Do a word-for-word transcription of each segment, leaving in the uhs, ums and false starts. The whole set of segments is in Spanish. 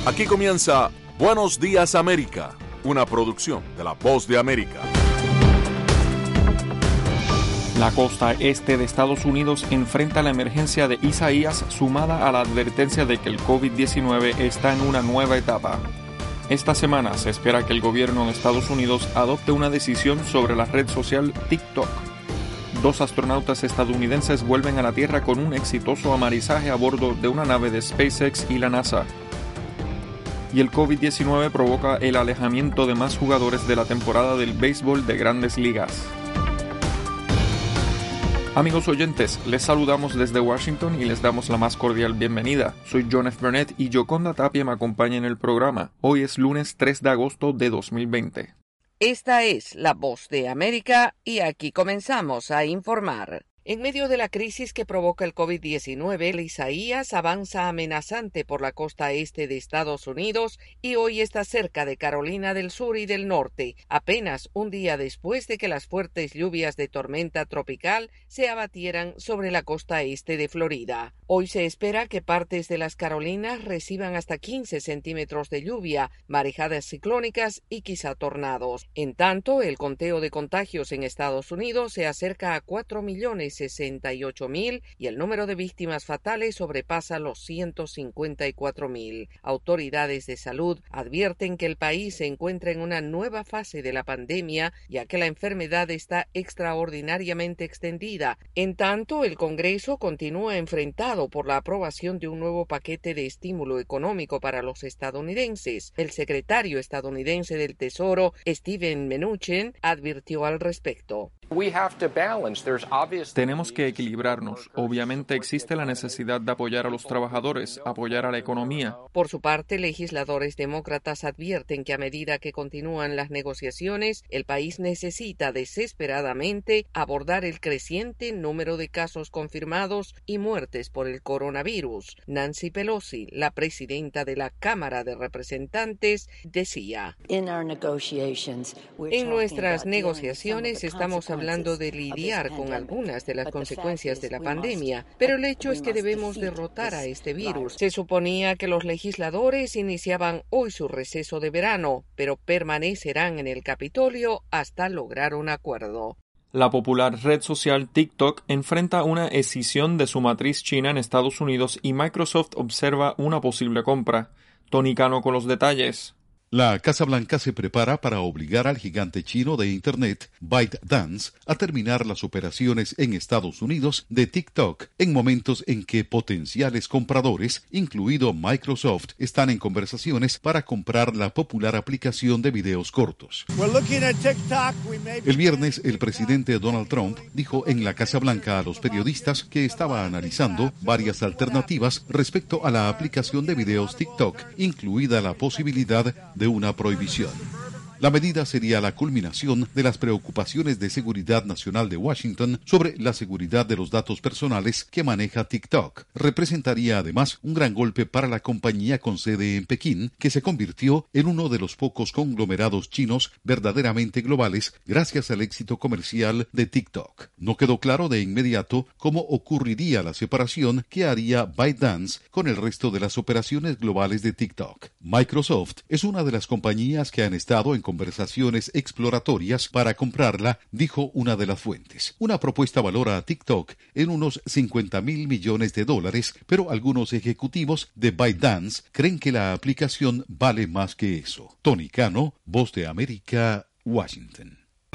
Aquí comienza Buenos Días América, una producción de La Voz de América. La costa este de Estados Unidos enfrenta la emergencia de Isaías sumada a la advertencia de que el covid diecinueve está en una nueva etapa. Esta semana se espera que el gobierno en Estados Unidos adopte una decisión sobre la red social TikTok. Dos astronautas estadounidenses vuelven a la Tierra con un exitoso amarizaje a bordo de una nave de SpaceX y la NASA. Y el covid diecinueve provoca el alejamiento de más jugadores de la temporada del béisbol de Grandes Ligas. Amigos oyentes, les saludamos desde Washington y les damos la más cordial bienvenida. Soy John F. Burnett y Yoconda Tapia me acompaña en el programa. Hoy es lunes tres de agosto de dos mil veinte. Esta es La Voz de América y aquí comenzamos a informar. En medio de la crisis que provoca el covid diecinueve, el Isaías avanza amenazante por la costa este de Estados Unidos y hoy está cerca de Carolina del Sur y del Norte, apenas un día después de que las fuertes lluvias de tormenta tropical se abatieran sobre la costa este de Florida. Hoy se espera que partes de las Carolinas reciban hasta quince centímetros de lluvia, marejadas ciclónicas y quizá tornados. En tanto, el conteo de contagios en Estados Unidos se acerca a cuatro millones sesenta y ocho mil y el número de víctimas fatales sobrepasa los ciento cincuenta y cuatro mil. Autoridades de salud advierten que el país se encuentra en una nueva fase de la pandemia, ya que la enfermedad está extraordinariamente extendida. En tanto, el Congreso continúa enfrentado por la aprobación de un nuevo paquete de estímulo económico para los estadounidenses. El secretario estadounidense del Tesoro, Steven Mnuchin, advirtió al respecto. Tenemos que equilibrarnos. Obviamente existe la necesidad de apoyar a los trabajadores, apoyar a la economía. Por su parte, legisladores demócratas advierten que a medida que continúan las negociaciones, el país necesita desesperadamente abordar el creciente número de casos confirmados y muertes por el coronavirus. Nancy Pelosi, la presidenta de la Cámara de Representantes, decía: En nuestras negociaciones estamos hablando de lidiar con algunas de las consecuencias de la pandemia, pero el hecho es que debemos derrotar a este virus. Se suponía que los legisladores iniciaban hoy su receso de verano, pero permanecerán en el Capitolio hasta lograr un acuerdo. La popular red social TikTok enfrenta una escisión de su matriz china en Estados Unidos y Microsoft observa una posible compra. Tony Cano con los detalles. La Casa Blanca se prepara para obligar al gigante chino de Internet, ByteDance, a terminar las operaciones en Estados Unidos de TikTok en momentos en que potenciales compradores, incluido Microsoft, están en conversaciones para comprar la popular aplicación de videos cortos. El viernes, el presidente Donald Trump dijo en la Casa Blanca a los periodistas que estaba analizando varias alternativas respecto a la aplicación de videos TikTok, incluida la posibilidad de una prohibición. La medida sería la culminación de las preocupaciones de seguridad nacional de Washington sobre la seguridad de los datos personales que maneja TikTok. Representaría además un gran golpe para la compañía con sede en Pekín, que se convirtió en uno de los pocos conglomerados chinos verdaderamente globales gracias al éxito comercial de TikTok. No quedó claro de inmediato cómo ocurriría la separación que haría ByteDance con el resto de las operaciones globales de TikTok. Microsoft es una de las compañías que han estado en conversaciones exploratorias para comprarla, dijo una de las fuentes. Una propuesta valora a TikTok en unos cincuenta mil millones de dólares, pero algunos ejecutivos de ByteDance creen que la aplicación vale más que eso. Tony Cano, Voz de América, Washington.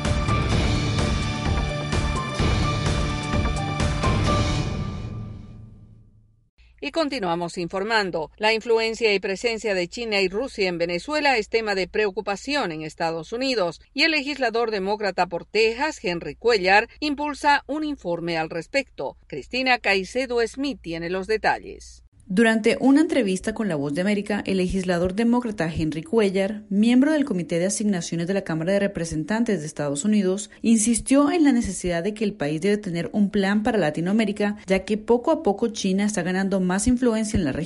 Y continuamos informando. La influencia y presencia de China y Rusia en Venezuela es tema de preocupación en Estados Unidos y el legislador demócrata por Texas, Henry Cuellar, impulsa un informe al respecto. Cristina Caicedo Smith tiene los detalles. Durante una entrevista con La Voz de América, el legislador demócrata Henry Cuellar, miembro del Comité de Asignaciones de la Cámara de Representantes de Estados Unidos, insistió en la necesidad de que el país debe tener un plan para Latinoamérica, ya que poco a poco China está ganando más influencia en la región.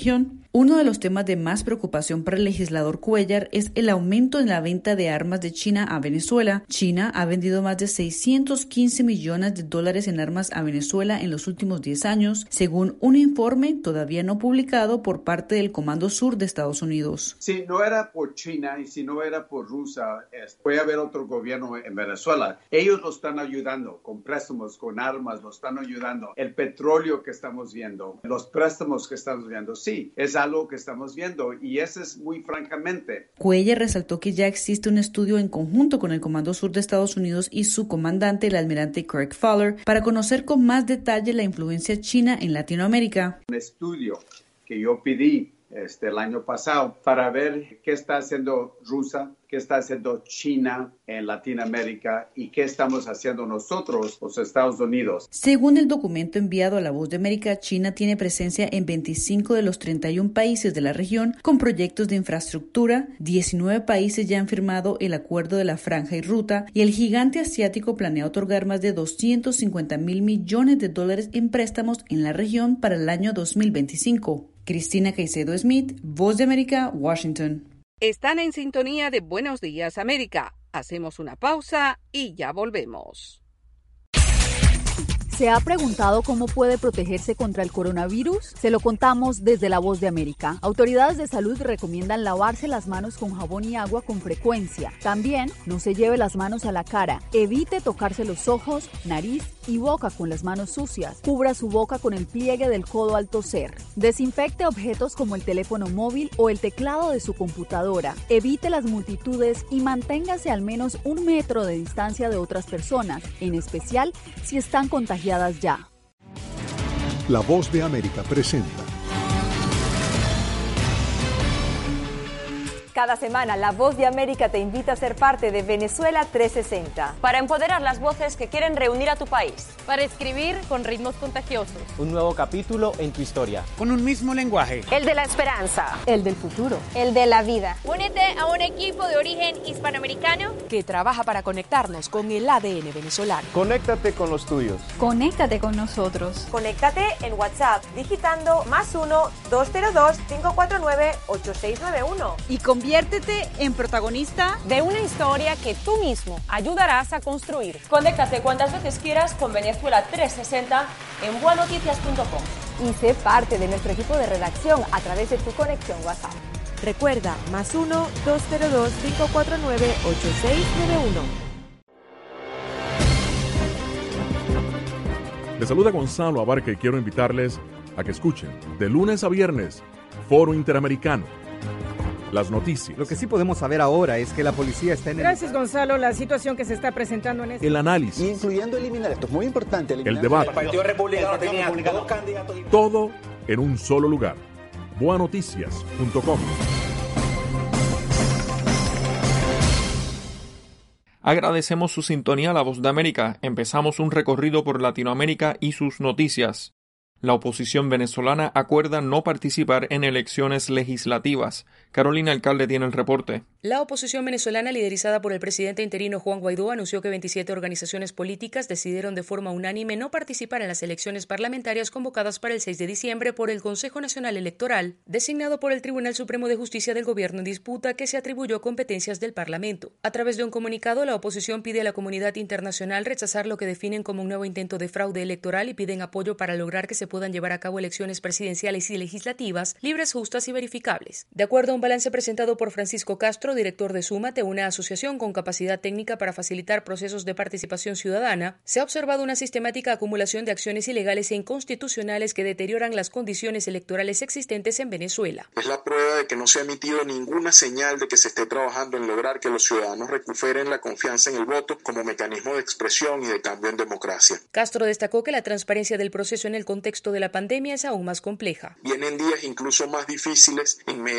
Uno de los temas de más preocupación para el legislador Cuellar es el aumento en la venta de armas de China a Venezuela. China ha vendido más de seiscientos quince millones de dólares en armas a Venezuela en los últimos diez años, según un informe todavía no publicado por parte del Comando Sur de Estados Unidos. Si no era por China y si no era por Rusia, puede haber otro gobierno en Venezuela. Ellos lo están ayudando con préstamos, con armas, lo están ayudando. El petróleo que estamos viendo, los préstamos que estamos viendo, sí, es algo que estamos viendo y eso es muy francamente. Cuellar resaltó que ya existe un estudio en conjunto con el Comando Sur de Estados Unidos y su comandante, el almirante Craig Fowler, para conocer con más detalle la influencia china en Latinoamérica. Un estudio que yo pedí este, el año pasado para ver qué está haciendo Rusia, qué está haciendo China en Latinoamérica y qué estamos haciendo nosotros, los Estados Unidos. Según el documento enviado a La Voz de América, China tiene presencia en veinticinco de los treinta y uno países de la región con proyectos de infraestructura. diecinueve países ya han firmado el Acuerdo de la Franja y Ruta y el gigante asiático planea otorgar más de doscientos cincuenta mil millones de dólares en préstamos en la región para el año dos mil veinticinco. Cristina Caicedo Smith, Voz de América, Washington. Están en sintonía de Buenos Días América. Hacemos una pausa y ya volvemos. ¿Se ha preguntado cómo puede protegerse contra el coronavirus? Se lo contamos desde La Voz de América. Autoridades de salud recomiendan lavarse las manos con jabón y agua con frecuencia. También no se lleve las manos a la cara. Evite tocarse los ojos, nariz y boca con las manos sucias. Cubra su boca con el pliegue del codo al toser. Desinfecte objetos como el teléfono móvil o el teclado de su computadora. Evite las multitudes y manténgase al menos un metro de distancia de otras personas, en especial si están contagiadas ya. La Voz de América presenta. Cada semana, La Voz de América te invita a ser parte de Venezuela trescientos sesenta. Para empoderar las voces que quieren reunir a tu país. Para escribir con ritmos contagiosos. Un nuevo capítulo en tu historia. Con un mismo lenguaje. El de la esperanza. El del futuro. El de la vida. Únete a un equipo de origen hispanoamericano que trabaja para conectarnos con el A D N venezolano. Conéctate con los tuyos. Conéctate con nosotros. Conéctate en WhatsApp digitando más uno, dos cero dos, cinco cuatro nueve, ocho seis nueve uno. Y con Conviértete en protagonista de una historia que tú mismo ayudarás a construir. Conéctate cuantas veces quieras con Venezuela trescientos sesenta en buenoticias punto com. Y sé parte de nuestro equipo de redacción a través de tu conexión WhatsApp. Recuerda, más uno, dos cero dos, cinco cuatro nueve, ocho seis nueve uno. Les saluda Gonzalo Abarca y quiero invitarles a que escuchen de lunes a viernes Foro Interamericano. Las noticias. Lo que sí podemos saber ahora es que la policía está en Gracias, el... Gonzalo. La situación que se está presentando en este... El análisis. Incluyendo eliminar, esto es muy importante. El debate. El Partido Republicano tenía dos candidatos. Todo en un solo lugar. buenoticias punto com. Agradecemos su sintonía a La Voz de América. Empezamos un recorrido por Latinoamérica y sus noticias. La oposición venezolana acuerda no participar en elecciones legislativas. Carolina Alcalde tiene el reporte. La oposición venezolana, liderizada por el presidente interino Juan Guaidó, anunció que veintisiete organizaciones políticas decidieron de forma unánime no participar en las elecciones parlamentarias convocadas para el seis de diciembre por el Consejo Nacional Electoral, designado por el Tribunal Supremo de Justicia del Gobierno en disputa, que se atribuyó competencias del Parlamento. A través de un comunicado, la oposición pide a la comunidad internacional rechazar lo que definen como un nuevo intento de fraude electoral y piden apoyo para lograr que se puedan llevar a cabo elecciones presidenciales y legislativas libres, justas y verificables. De acuerdo a un balance presentado por Francisco Castro, director de Súmate, una asociación con capacidad técnica para facilitar procesos de participación ciudadana, se ha observado una sistemática acumulación de acciones ilegales e inconstitucionales que deterioran las condiciones electorales existentes en Venezuela. Es la prueba de que no se ha emitido ninguna señal de que se esté trabajando en lograr que los ciudadanos recuperen la confianza en el voto como mecanismo de expresión y de cambio en democracia. Castro destacó que la transparencia del proceso en el contexto de la pandemia es aún más compleja. Vienen días incluso más difíciles en medio de la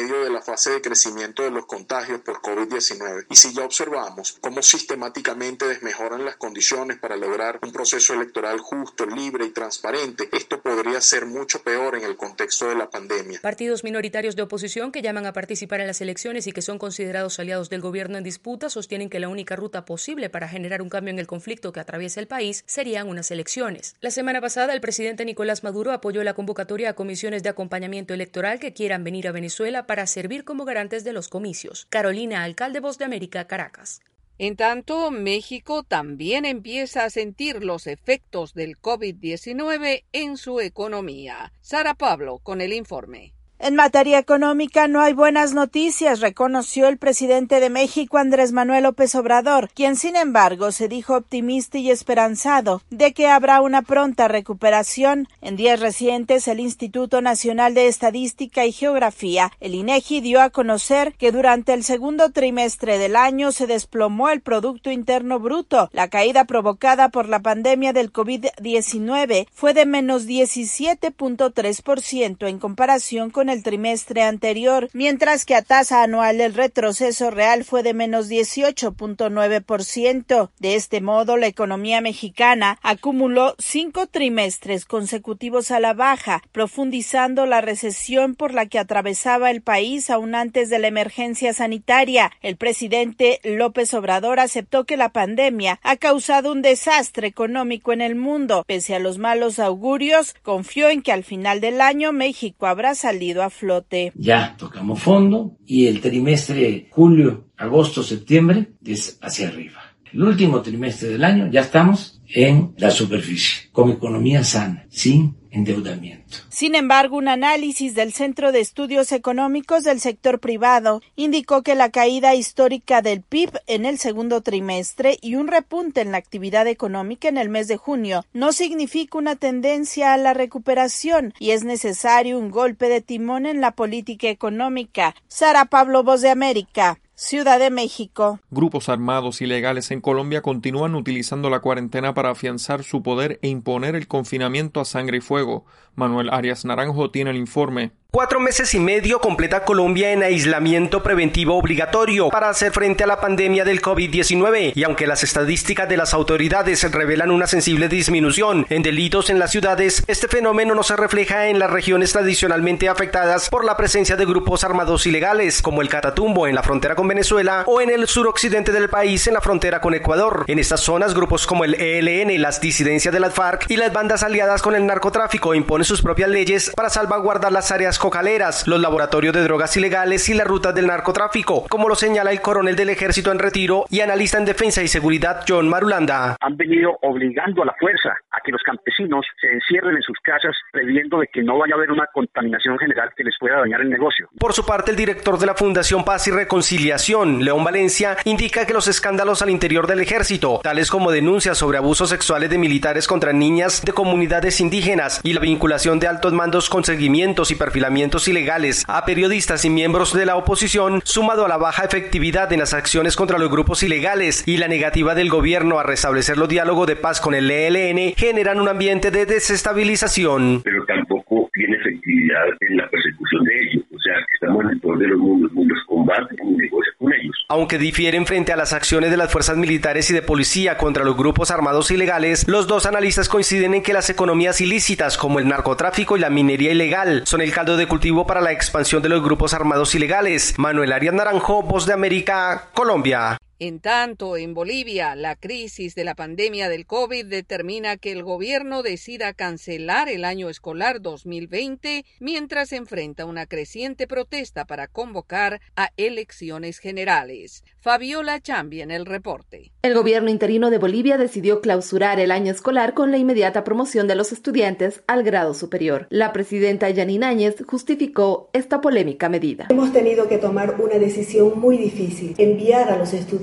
fase de crecimiento de los contagios por COVID diecinueve. Y si ya observamos cómo sistemáticamente desmejoran las condiciones para lograr un proceso electoral justo, libre y transparente, esto podría ser mucho peor en el contexto de la pandemia. Partidos minoritarios de oposición que llaman a participar en las elecciones y que son considerados aliados del gobierno en disputa sostienen que la única ruta posible para generar un cambio en el conflicto que atraviesa el país serían unas elecciones. La semana pasada, el presidente Nicolás Maduro apoyó la convocatoria a comisiones de acompañamiento electoral que quieran venir a Venezuela para servir como garantes de los comicios. Carolina Alcalde, Voz de América, Caracas. En tanto, México también empieza a sentir los efectos del COVID diecinueve en su economía. Sara Pablo con el informe. En materia económica no hay buenas noticias, reconoció el presidente de México, Andrés Manuel López Obrador, quien sin embargo se dijo optimista y esperanzado de que habrá una pronta recuperación. En días recientes, el Instituto Nacional de Estadística y Geografía, el INEGI, dio a conocer que durante el segundo trimestre del año se desplomó el Producto Interno Bruto. La caída provocada por la pandemia del COVID diecinueve fue de menos diecisiete punto tres por ciento en comparación con el trimestre anterior, mientras que a tasa anual el retroceso real fue de menos dieciocho punto nueve por ciento. De este modo, la economía mexicana acumuló cinco trimestres consecutivos a la baja, profundizando la recesión por la que atravesaba el país aún antes de la emergencia sanitaria. El presidente López Obrador aceptó que la pandemia ha causado un desastre económico en el mundo. Pese a los malos augurios, confió en que al final del año México habrá salido a flote. Ya tocamos fondo y el trimestre julio, agosto, septiembre es hacia arriba. El último trimestre del año ya estamos en la superficie, con economía sana, sin endeudamiento. Sin embargo, un análisis del Centro de Estudios Económicos del sector privado indicó que la caída histórica del P I B en el segundo trimestre y un repunte en la actividad económica en el mes de junio no significa una tendencia a la recuperación y es necesario un golpe de timón en la política económica. Sara Pablo, Voz de América, Ciudad de México. Grupos armados ilegales en Colombia continúan utilizando la cuarentena para afianzar su poder e imponer el confinamiento a sangre y fuego. Manuel Arias Naranjo tiene el informe. Cuatro meses y medio completa Colombia en aislamiento preventivo obligatorio para hacer frente a la pandemia del COVID diecinueve, y aunque las estadísticas de las autoridades revelan una sensible disminución en delitos en las ciudades, este fenómeno no se refleja en las regiones tradicionalmente afectadas por la presencia de grupos armados ilegales, como el Catatumbo en la frontera con Venezuela o en el suroccidente del país en la frontera con Ecuador. En estas zonas, grupos como el E L N, las disidencias de las FARC y las bandas aliadas con el narcotráfico imponen sus propias leyes para salvaguardar las áreas cocaleras, los laboratorios de drogas ilegales y las rutas del narcotráfico, como lo señala el coronel del Ejército en retiro y analista en defensa y seguridad John Marulanda. Han venido obligando a la fuerza a que los campesinos se encierren en sus casas, previendo de que no vaya a haber una contaminación general que les pueda dañar el negocio. Por su parte, el director de la Fundación Paz y Reconciliación, León Valencia, indica que los escándalos al interior del Ejército, tales como denuncias sobre abusos sexuales de militares contra niñas de comunidades indígenas y la vinculación de altos mandos con seguimientos y perfilamientos ilegales a periodistas y miembros de la oposición, sumado a la baja efectividad en las acciones contra los grupos ilegales y la negativa del gobierno a restablecer los diálogos de paz con el E L N, generan un ambiente de desestabilización. Pero tampoco tiene efectividad en la persecución de ellos, o sea, que estamos en el poder de los mundos, mundos combaten y negocian con ellos. Aunque difieren frente a las acciones de las fuerzas militares y de policía contra los grupos armados ilegales, los dos analistas coinciden en que las economías ilícitas como el narcotráfico y la minería ilegal son el caldo de cultivo para la expansión de los grupos armados ilegales. Manuel Arias Naranjo, Voz de América, Colombia. En tanto, en Bolivia, la crisis de la pandemia del COVID determina que el gobierno decida cancelar el año escolar dos mil veinte mientras enfrenta una creciente protesta para convocar a elecciones generales. Fabiola Chambi en el reporte. El gobierno interino de Bolivia decidió clausurar el año escolar con la inmediata promoción de los estudiantes al grado superior. La presidenta Yanine Áñez justificó esta polémica medida. Hemos tenido que tomar una decisión muy difícil, enviar a los estudiantes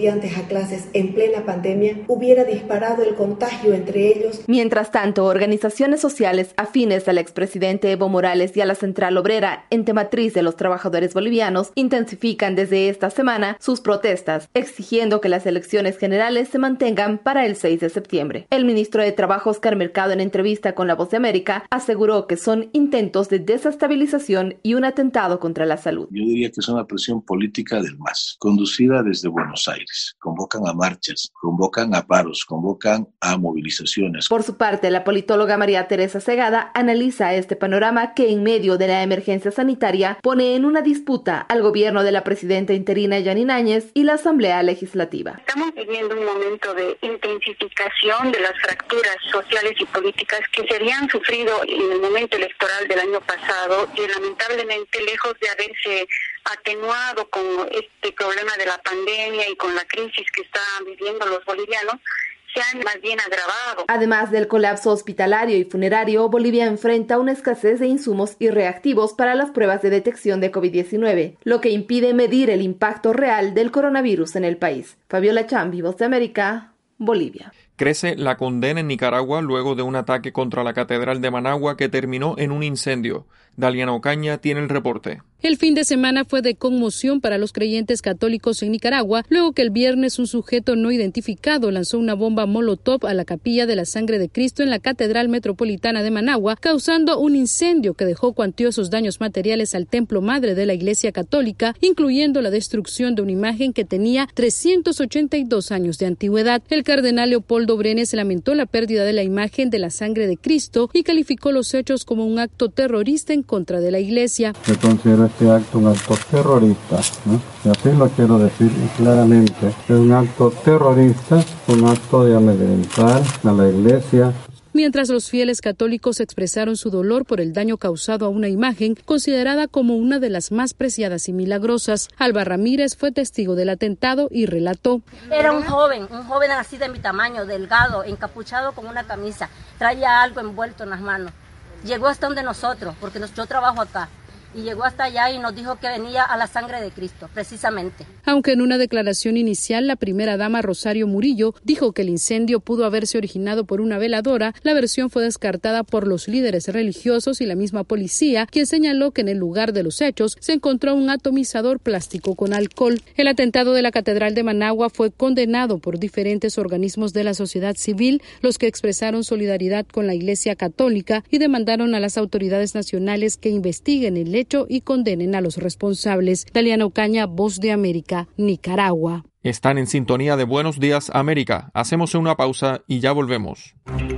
estudiantes a clases en plena pandemia hubiera disparado el contagio entre ellos. Mientras tanto, organizaciones sociales afines al expresidente Evo Morales y a la Central Obrera, ente matriz de los trabajadores bolivianos, intensifican desde esta semana sus protestas, exigiendo que las elecciones generales se mantengan para el seis de septiembre. El ministro de Trabajo, Oscar Mercado, en entrevista con La Voz de América, aseguró que son intentos de desestabilización y un atentado contra la salud. Yo diría que es una presión política del M A S, conducida desde Buenos Aires. Convocan a marchas, convocan a paros, convocan a movilizaciones. Por su parte, la politóloga María Teresa Segada analiza este panorama que en medio de la emergencia sanitaria pone en una disputa al gobierno de la presidenta interina Yanine Áñez y la Asamblea Legislativa. Estamos viviendo un momento de intensificación de las fracturas sociales y políticas que se habían sufrido en el momento electoral del año pasado y lamentablemente, lejos de haberse atenuado con este problema de la pandemia y con la crisis que están viviendo los bolivianos, se han más bien agravado. Además del colapso hospitalario y funerario, Bolivia enfrenta una escasez de insumos y reactivos para las pruebas de detección de COVID diecinueve, lo que impide medir el impacto real del coronavirus en el país. Fabiola Chambi, Voz de América, Bolivia. Crece la condena en Nicaragua luego de un ataque contra la Catedral de Managua que terminó en un incendio. Daliana Ocaña tiene el reporte. El fin de semana fue de conmoción para los creyentes católicos en Nicaragua, luego que el viernes un sujeto no identificado lanzó una bomba molotov a la capilla de la Sangre de Cristo en la Catedral Metropolitana de Managua, causando un incendio que dejó cuantiosos daños materiales al templo madre de la Iglesia Católica, incluyendo la destrucción de una imagen que tenía trescientos ochenta y dos años de antigüedad. El cardenal Leopoldo Brenes lamentó la pérdida de la imagen de la Sangre de Cristo y calificó los hechos como un acto terrorista en contra de la Iglesia. Se considera este acto un acto terrorista, ¿no? Y así lo quiero decir claramente. Es un acto terrorista, un acto de amedrentar a la Iglesia. Mientras los fieles católicos expresaron su dolor por el daño causado a una imagen considerada como una de las más preciadas y milagrosas, Alba Ramírez fue testigo del atentado y relató. Era un joven, un joven así de mi tamaño, delgado, encapuchado con una camisa, traía algo envuelto en las manos. Llegó hasta donde nosotros, porque yo trabajo acá. Y llegó hasta allá y nos dijo que venía a la Sangre de Cristo, precisamente. Aunque en una declaración inicial la primera dama Rosario Murillo dijo que el incendio pudo haberse originado por una veladora, la versión fue descartada por los líderes religiosos y la misma policía, quien señaló que en el lugar de los hechos se encontró un atomizador plástico con alcohol. El atentado de la Catedral de Managua fue condenado por diferentes organismos de la sociedad civil, los que expresaron solidaridad con la Iglesia Católica y demandaron a las autoridades nacionales que investiguen el hecho y condenen a los responsables. Daliana Ocaña, Voz de América, Nicaragua. Están en sintonía de Buenos Días América. Hacemos una pausa y ya volvemos.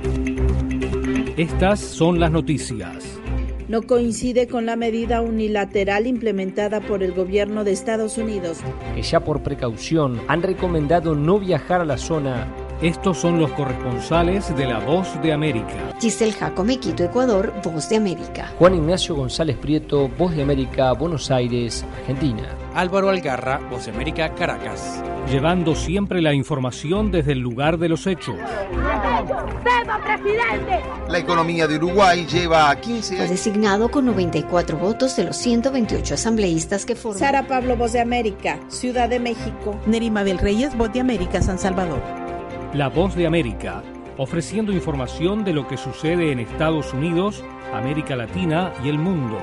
Estas son las noticias. No coincide con la medida unilateral implementada por el gobierno de Estados Unidos, que ya por precaución han recomendado no viajar a la zona. Estos son los corresponsales de La Voz de América. Giselle Jacome, Quito, Ecuador, Voz de América. Juan Ignacio González Prieto, Voz de América, Buenos Aires, Argentina. Álvaro Algarra, Voz de América, Caracas. Llevando siempre la información desde el lugar de los hechos. ¡Viva presidente! La economía de Uruguay lleva quince años. Fue designado con noventa y cuatro votos de los ciento veintiocho asambleístas que forman. Sara Pablo, Voz de América, Ciudad de México. Nerima Bel Reyes, Voz de América, San Salvador. La Voz de América, ofreciendo información de lo que sucede en Estados Unidos, América Latina y el mundo.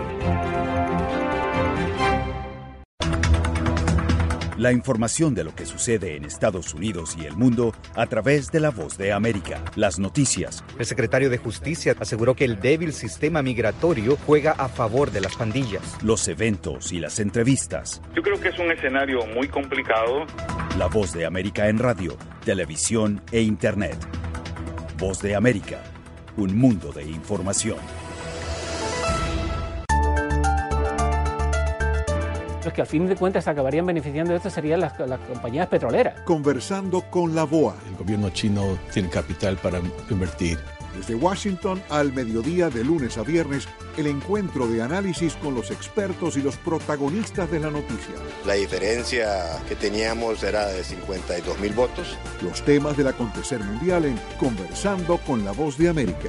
La información de lo que sucede en Estados Unidos y el mundo a través de La Voz de América. Las noticias. El secretario de Justicia aseguró que el débil sistema migratorio juega a favor de las pandillas. Los eventos y las entrevistas. Yo creo que es un escenario muy complicado. La Voz de América en radio, televisión e internet. Voz de América, un mundo de información. Los que al fin de cuentas acabarían beneficiando de esto serían las, las compañías petroleras. Conversando con la B O A. El gobierno chino tiene capital para invertir. Desde Washington al mediodía de lunes a viernes, el encuentro de análisis con los expertos y los protagonistas de la noticia. La diferencia que teníamos era de cincuenta y dos mil votos. Los temas del acontecer mundial en Conversando con la Voz de América.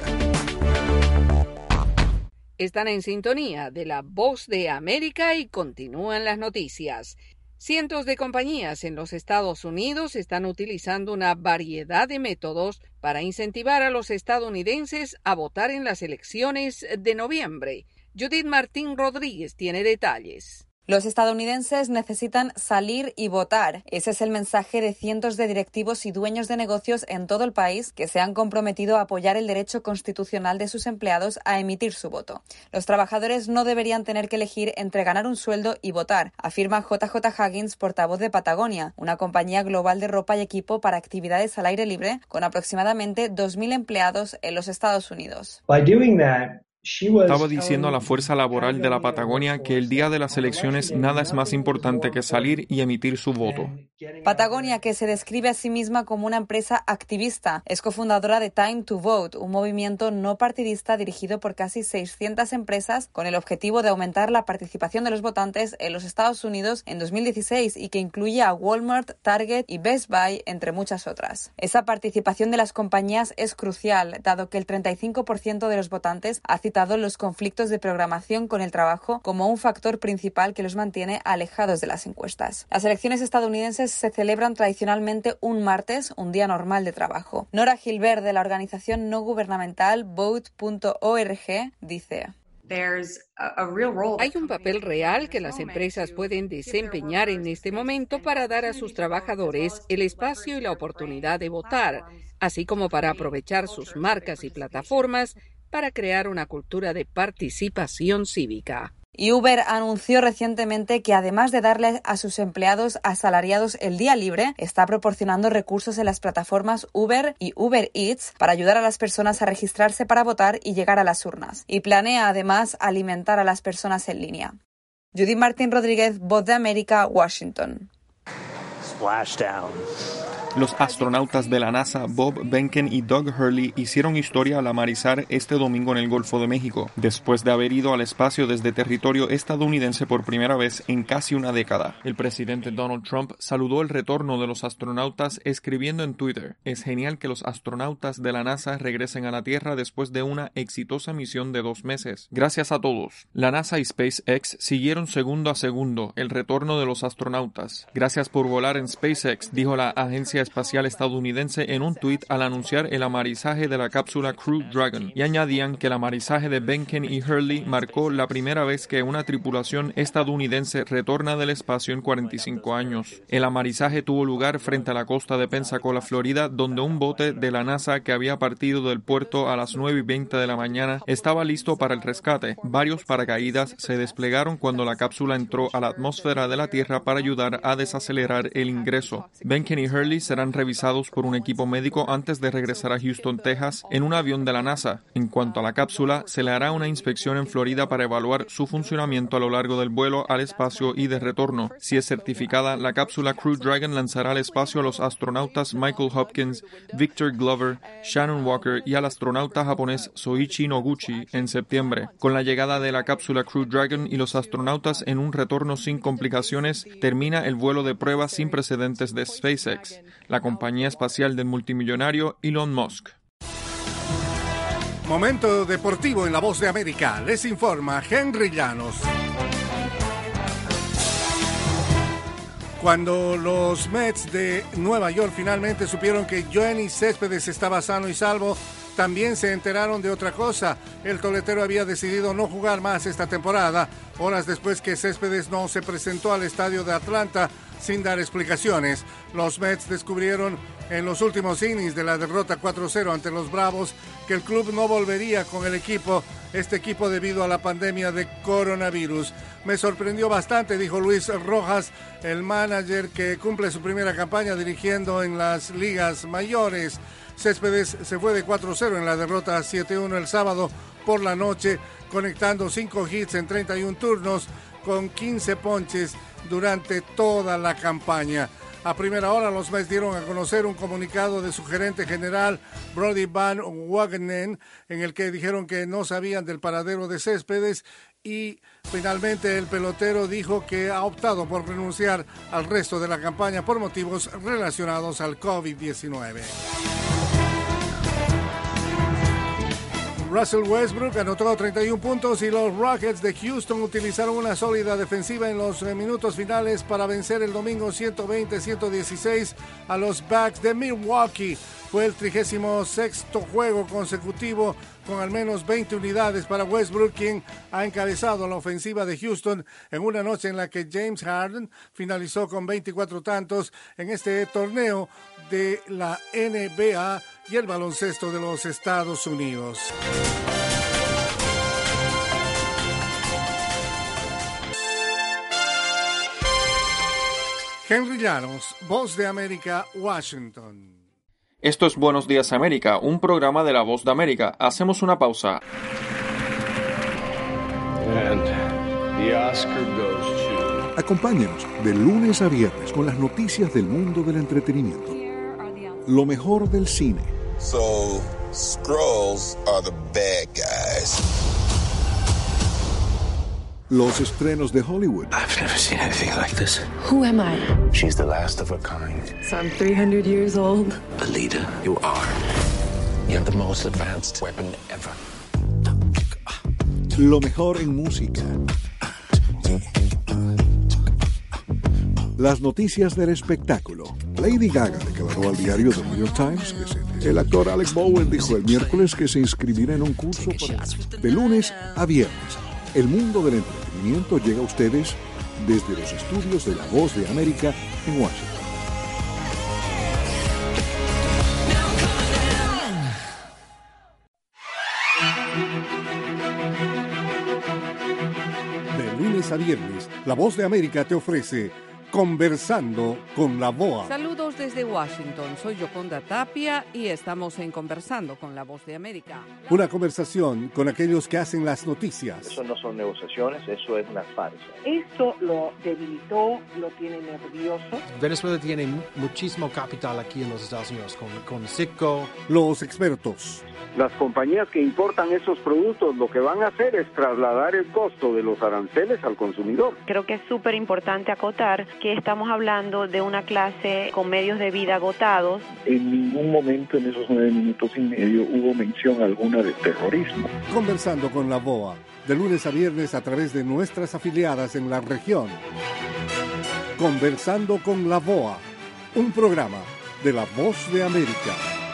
Están en sintonía de la Voz de América y continúan las noticias. Cientos de compañías en los Estados Unidos están utilizando una variedad de métodos para incentivar a los estadounidenses a votar en las elecciones de noviembre. Judith Martín Rodríguez tiene detalles. Los estadounidenses necesitan salir y votar. Ese es el mensaje de cientos de directivos y dueños de negocios en todo el país que se han comprometido a apoyar el derecho constitucional de sus empleados a emitir su voto. Los trabajadores no deberían tener que elegir entre ganar un sueldo y votar, afirma J J Huggins, portavoz de Patagonia, una compañía global de ropa y equipo para actividades al aire libre con aproximadamente dos mil empleados en los Estados Unidos. By doing that, Estaba diciendo a la fuerza laboral de la Patagonia que el día de las elecciones nada es más importante que salir y emitir su voto. Patagonia, que se describe a sí misma como una empresa activista, es cofundadora de Time to Vote, un movimiento no partidista dirigido por casi seiscientas empresas con el objetivo de aumentar la participación de los votantes en los Estados Unidos en dos mil dieciséis y que incluye a Walmart, Target y Best Buy, entre muchas otras. Esa participación de las compañías es crucial, dado que el treinta y cinco por ciento de los votantes ha citado los conflictos de programación con el trabajo como un factor principal que los mantiene alejados de las encuestas. Las elecciones estadounidenses se celebran tradicionalmente un martes, un día normal de trabajo. Nora Gilbert, de la organización no gubernamental vote punto org, dice: Hay un papel real que las empresas pueden desempeñar en este momento para dar a sus trabajadores el espacio y la oportunidad de votar, así como para aprovechar sus marcas y plataformas para crear una cultura de participación cívica. Y Uber anunció recientemente que además de darle a sus empleados asalariados el día libre, está proporcionando recursos en las plataformas Uber y Uber Eats para ayudar a las personas a registrarse para votar y llegar a las urnas. Y planea además alimentar a las personas en línea. Judith Martín Rodríguez, Voz de América, Washington. Splashdown. Los astronautas de la NASA, Bob Behnken y Doug Hurley, hicieron historia al amarizar este domingo en el Golfo de México, después de haber ido al espacio desde territorio estadounidense por primera vez en casi una década. El presidente Donald Trump saludó el retorno de los astronautas escribiendo en Twitter: "Es genial que los astronautas de la NASA regresen a la Tierra después de una exitosa misión de dos meses. Gracias a todos". La NASA y SpaceX siguieron segundo a segundo el retorno de los astronautas. "Gracias por volar en SpaceX", dijo la agencia espacial estadounidense en un tuit al anunciar el amarizaje de la cápsula Crew Dragon, y añadían que el amarizaje de Behnken y Hurley marcó la primera vez que una tripulación estadounidense retorna del espacio en cuarenta y cinco años. El amarizaje tuvo lugar frente a la costa de Pensacola, Florida, donde un bote de la NASA que había partido del puerto a las nueve y veinte de la mañana estaba listo para el rescate. Varios paracaídas se desplegaron cuando la cápsula entró a la atmósfera de la Tierra para ayudar a desacelerar el ingreso. Behnken y Hurley se serán revisados por un equipo médico antes de regresar a Houston, Texas, en un avión de la NASA. En cuanto a la cápsula, se le hará una inspección en Florida para evaluar su funcionamiento a lo largo del vuelo al espacio y de retorno. Si es certificada, la cápsula Crew Dragon lanzará al espacio a los astronautas Michael Hopkins, Victor Glover, Shannon Walker y al astronauta japonés Soichi Noguchi en septiembre. Con la llegada de la cápsula Crew Dragon y los astronautas en un retorno sin complicaciones, termina el vuelo de prueba sin precedentes de SpaceX, la compañía espacial del multimillonario Elon Musk. Momento deportivo en La Voz de América. Les informa Henry Llanos. Cuando los Mets de Nueva York finalmente supieron que Yoenis Céspedes estaba sano y salvo, también se enteraron de otra cosa. El toletero había decidido no jugar más esta temporada, horas después que Céspedes no se presentó al estadio de Atlanta sin dar explicaciones. Los Mets descubrieron en los últimos innings de la derrota cuatro cero ante los Bravos que el club no volvería con el equipo, este equipo debido a la pandemia de coronavirus. Me sorprendió bastante, dijo Luis Rojas, el manager que cumple su primera campaña dirigiendo en las ligas mayores. Céspedes se fue de cuatro cero en la derrota siete uno el sábado por la noche, conectando cinco hits en treinta y un turnos con quince ponches durante toda la campaña. A primera hora los Mets dieron a conocer un comunicado de su gerente general Brodie Van Wagenen, en el que dijeron que no sabían del paradero de Céspedes, y finalmente el pelotero dijo que ha optado por renunciar al resto de la campaña por motivos relacionados al COVID diecinueve. Russell Westbrook anotó treinta y un puntos y los Rockets de Houston utilizaron una sólida defensiva en los minutos finales para vencer el domingo ciento veinte a ciento dieciséis a los Bucks de Milwaukee. Fue el trigésimo sexto juego consecutivo con al menos veinte unidades para Westbrook, quien ha encabezado la ofensiva de Houston en una noche en la que James Harden finalizó con veinticuatro tantos en este torneo de la N B A y el baloncesto de los Estados Unidos. Henry Llanos, Voz de América, Washington. Esto es Buenos Días América, un programa de La Voz de América. Hacemos una pausa. And the Oscar goes to... Acompáñenos de lunes a viernes con las noticias del mundo del entretenimiento. Lo mejor del cine. So, Skrulls are the bad guys. Los estrenos de Hollywood. I've never seen anything like this. Who am I? She's the last of her kind. So I'm three hundred years old. A leader, you are. You have the most advanced weapon ever. Lo mejor en música. Las noticias del espectáculo. Lady Gaga declaró al diario The New York Times que se... El actor Alec Baldwin dijo el miércoles que se inscribirá en un curso para... de lunes a viernes. El mundo del entretenimiento llega a ustedes desde los estudios de La Voz de América en Washington. De lunes a viernes, La Voz de América te ofrece Conversando con la B O A. Saludos desde Washington, soy Yoconda Tapia y estamos en Conversando con la Voz de América. Una conversación con aquellos que hacen las noticias. Eso no son negociaciones, eso es una farsa. Esto lo debilitó, lo tiene nervioso. Venezuela tiene muchísimo capital aquí en los Estados Unidos, con, con Citgo. Los expertos. Las compañías que importan esos productos lo que van a hacer es trasladar el costo de los aranceles al consumidor. Creo que es súper importante acotar que estamos hablando de una clase con medios de vida agotados. En ningún momento en esos nueve minutos y medio hubo mención alguna de terrorismo. Conversando con la B O A, de lunes a viernes a través de nuestras afiliadas en la región. Conversando con la B O A, un programa de La Voz de América.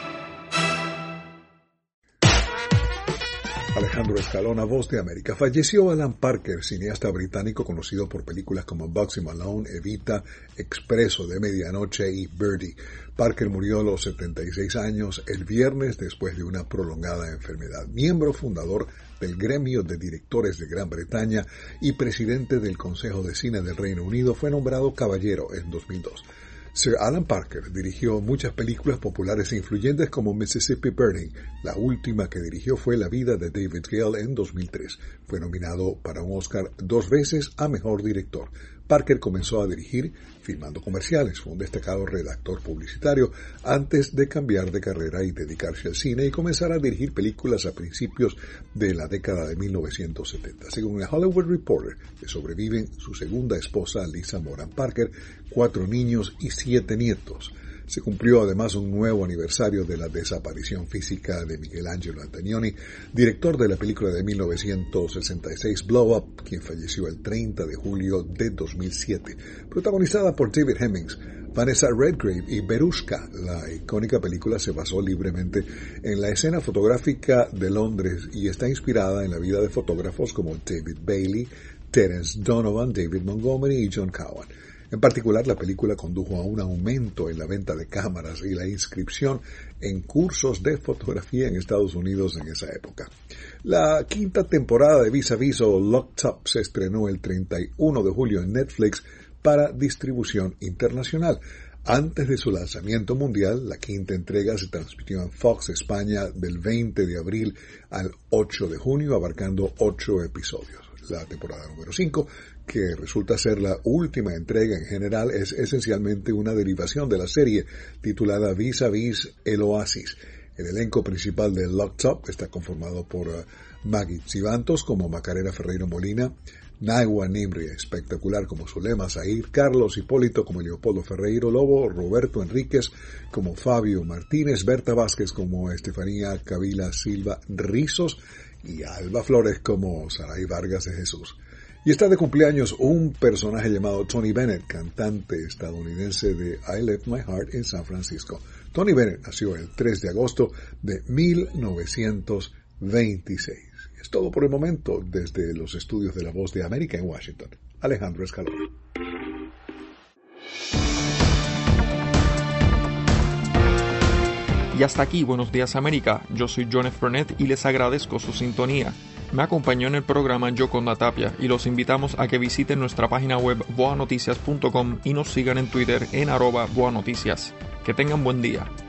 Alejandro Escalona, Voz de América. Falleció Alan Parker, cineasta británico conocido por películas como Bugsy Malone, Evita, Expreso de Medianoche y Birdie. Parker murió a los setenta y seis años el viernes después de una prolongada enfermedad. Miembro fundador del Gremio de Directores de Gran Bretaña y presidente del Consejo de Cine del Reino Unido, fue nombrado caballero en dos mil dos. Sir Alan Parker dirigió muchas películas populares e influyentes como Mississippi Burning. La última que dirigió fue La vida de David Gale en dos mil tres. Fue nominado para un Oscar dos veces a Mejor Director. Parker comenzó a dirigir filmando comerciales. Fue un destacado redactor publicitario antes de cambiar de carrera y dedicarse al cine y comenzar a dirigir películas a principios de la década de mil novecientos setenta. Según el Hollywood Reporter, le sobreviven su segunda esposa, Lisa Moran Parker, cuatro niños y siete nietos. Se cumplió además un nuevo aniversario de la desaparición física de Michelangelo Antonioni, director de la película de mil novecientos sesenta y seis Blow Up, quien falleció el treinta de julio de dos mil siete. Protagonizada por David Hemmings, Vanessa Redgrave y Verushka, la icónica película se basó libremente en la escena fotográfica de Londres y está inspirada en la vida de fotógrafos como David Bailey, Terence Donovan, David Montgomery y John Cowan. En particular, la película condujo a un aumento en la venta de cámaras y la inscripción en cursos de fotografía en Estados Unidos en esa época. La quinta temporada de Vis a Vis o Locked Up se estrenó el treinta y uno de julio en Netflix para distribución internacional. Antes de su lanzamiento mundial, la quinta entrega se transmitió en Fox España del veinte de abril al ocho de junio, abarcando ocho episodios. La temporada número cinco, que resulta ser la última entrega en general, es esencialmente una derivación de la serie titulada Vis a Vis El Oasis. El elenco principal de Locked Up está conformado por uh, Maggie Chivantos como Macarena Ferreiro Molina, Nagua Nimri, espectacular como Zulema Zahir, Carlos Hipólito como Leopoldo Ferreiro Lobo, Roberto Enríquez como Fabio Martínez, Berta Vázquez como Estefanía Cavila Silva Rizos y Alba Flores como Saray Vargas de Jesús. Y está de cumpleaños un personaje llamado Tony Bennett, cantante estadounidense de I Left My Heart in San Francisco. Tony Bennett nació el tres de agosto de mil novecientos veintiséis. Es todo por el momento desde los estudios de La Voz de América en Washington. Alejandro Escalón. Y hasta aquí, Buenos Días América. Yo soy John F. Burnett y les agradezco su sintonía. Me acompañó en el programa Yoconda Tapia y los invitamos a que visiten nuestra página web boa noticias punto com y nos sigan en Twitter en arroba boanoticias. Que tengan buen día.